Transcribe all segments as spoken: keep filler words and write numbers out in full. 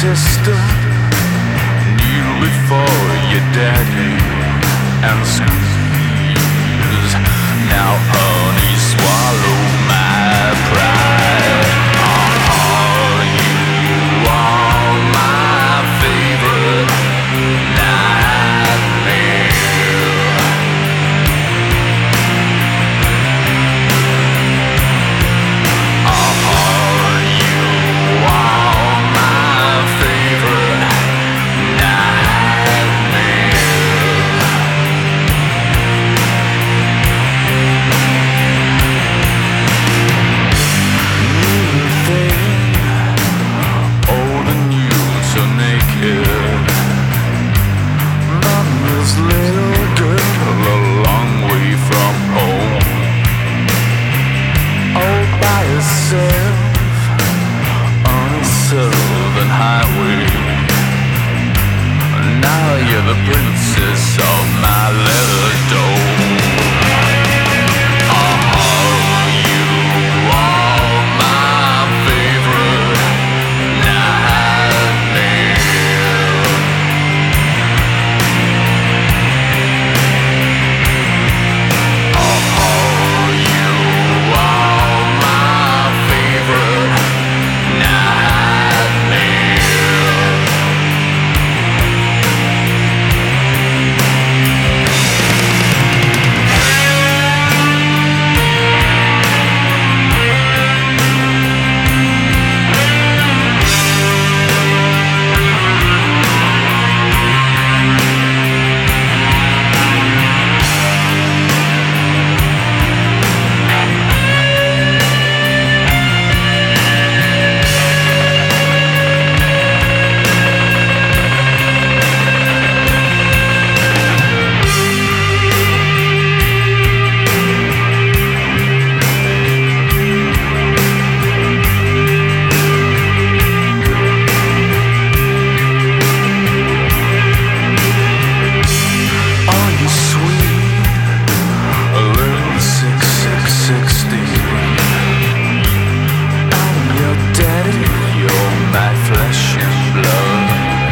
sister kneel before your daddy and squeeze. Now honey, swallow my pride. Oh, you are my favorite nightmare. Oh, you are my favorite nightmare. New thing, old and new, so naked. Mama's little girl, a long way from home, all by herself on a southern highway. Now you're the princess of my little dome. Oh, you are my favorite nightmare. Oh, you are my favorite nightmare. Are you sweet? A little six six sixty. I'm your daddy, you're my flesh and blood.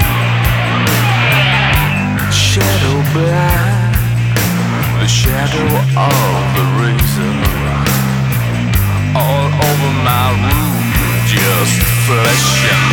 Shadow black, the shadow of the razor, all over my room, just flesh and